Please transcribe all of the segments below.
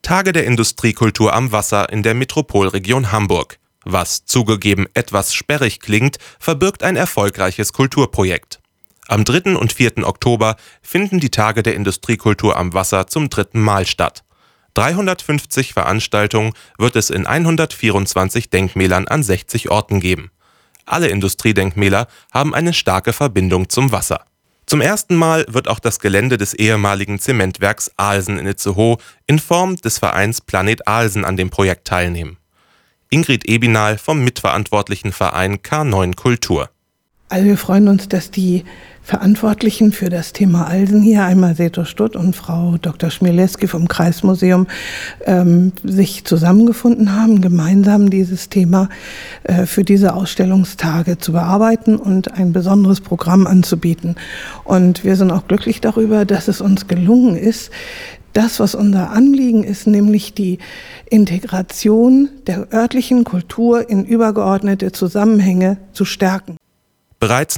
Tage der Industriekultur am Wasser in der Metropolregion Hamburg. Was zugegeben etwas sperrig klingt, verbirgt ein erfolgreiches Kulturprojekt. Am 3. und 4. Oktober finden die Tage der Industriekultur am Wasser zum 3. Mal statt. 350 Veranstaltungen wird es in 124 Denkmälern an 60 Orten geben. Alle Industriedenkmäler haben eine starke Verbindung zum Wasser. Zum ersten Mal wird auch das Gelände des ehemaligen Zementwerks Aalsen in Itzehoe in Form des Vereins Planet Aalsen an dem Projekt teilnehmen. Ingrid Ebinal vom mitverantwortlichen Verein K9 Kultur. Also wir freuen uns, dass die Verantwortlichen für das Thema Aalsen hier, einmal Seto Stutt und Frau Dr. Schmielewski vom Kreismuseum, sich zusammengefunden haben, gemeinsam dieses Thema für diese Ausstellungstage zu bearbeiten und ein besonderes Programm anzubieten. Und wir sind auch glücklich darüber, dass es uns gelungen ist, das, was unser Anliegen ist, nämlich die Integration der örtlichen Kultur in übergeordnete Zusammenhänge zu stärken. Bereits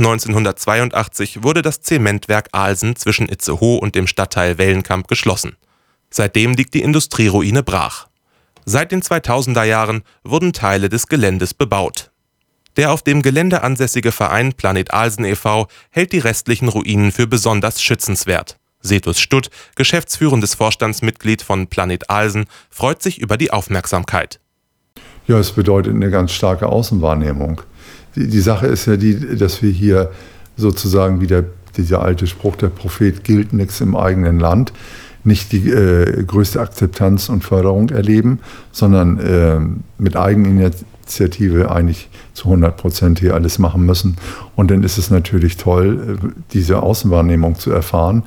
1982 wurde das Zementwerk Aalsen zwischen Itzehoe und dem Stadtteil Wellenkamp geschlossen. Seitdem liegt die Industrieruine brach. Seit den 2000er Jahren wurden Teile des Geländes bebaut. Der auf dem Gelände ansässige Verein Planet Aalsen e.V. hält die restlichen Ruinen für besonders schützenswert. Setus Stutt, geschäftsführendes Vorstandsmitglied von Planet Aalsen, freut sich über die Aufmerksamkeit. Ja, es bedeutet eine ganz starke Außenwahrnehmung. Die Sache ist ja die, dass wir hier sozusagen wie dieser alte Spruch, der Prophet gilt nichts im eigenen Land, nicht die größte Akzeptanz und Förderung erleben, sondern mit Eigeninitiative eigentlich zu 100% hier alles machen müssen. Und dann ist es natürlich toll, diese Außenwahrnehmung zu erfahren.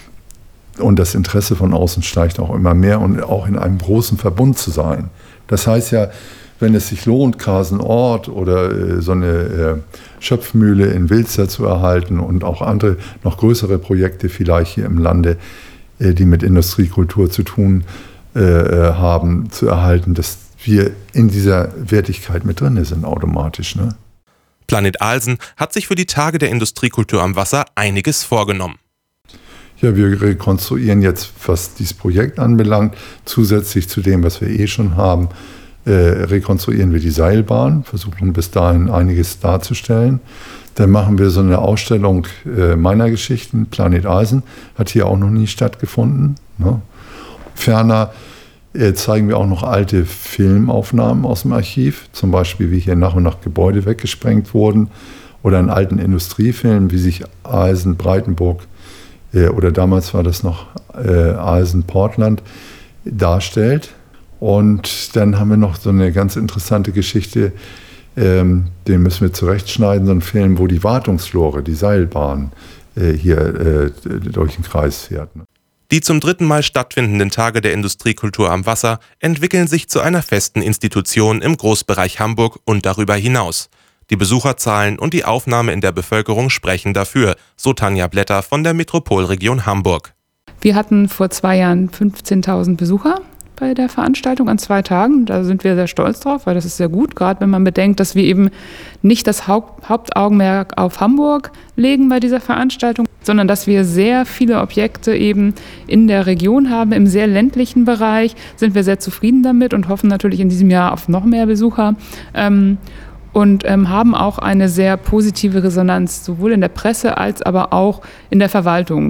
Und das Interesse von außen steigt auch immer mehr und auch in einem großen Verbund zu sein. Das heißt ja, wenn es sich lohnt, Kasenort oder so eine Schöpfmühle in Wilster zu erhalten und auch andere, noch größere Projekte vielleicht hier im Lande, die mit Industriekultur zu tun haben, zu erhalten, dass wir in dieser Wertigkeit mit drin sind automatisch. Ne? Planet Aalsen hat sich für die Tage der Industriekultur am Wasser einiges vorgenommen. Ja, wir rekonstruieren jetzt, was dieses Projekt anbelangt, zusätzlich zu dem, was wir schon haben, rekonstruieren wir die Seilbahn, versuchen bis dahin einiges darzustellen. Dann machen wir so eine Ausstellung meiner Geschichten. Planet Aalsen hat hier auch noch nie stattgefunden. Ne? Ferner zeigen wir auch noch alte Filmaufnahmen aus dem Archiv, zum Beispiel wie hier nach und nach Gebäude weggesprengt wurden oder einen alten Industriefilm, wie sich Aalsen, Breitenburg oder damals war das noch Aalsen, Portland darstellt. Und dann haben wir noch so eine ganz interessante Geschichte, den müssen wir zurechtschneiden, so einen Film, wo die Wartungslore, die Seilbahn hier durch den Kreis fährt. Die zum 3. Mal stattfindenden Tage der Industriekultur am Wasser entwickeln sich zu einer festen Institution im Großbereich Hamburg und darüber hinaus. Die Besucherzahlen und die Aufnahme in der Bevölkerung sprechen dafür, so Tanja Blätter von der Metropolregion Hamburg. Wir hatten vor 2 Jahren 15.000 Besucher bei der Veranstaltung an 2 Tagen. Da sind wir sehr stolz drauf, weil das ist sehr gut, gerade wenn man bedenkt, dass wir eben nicht das Hauptaugenmerk auf Hamburg legen bei dieser Veranstaltung, sondern dass wir sehr viele Objekte eben in der Region haben. Im sehr ländlichen Bereich sind wir sehr zufrieden damit und hoffen natürlich in diesem Jahr auf noch mehr Besucher. Und haben auch eine sehr positive Resonanz, sowohl in der Presse als aber auch in der Verwaltung.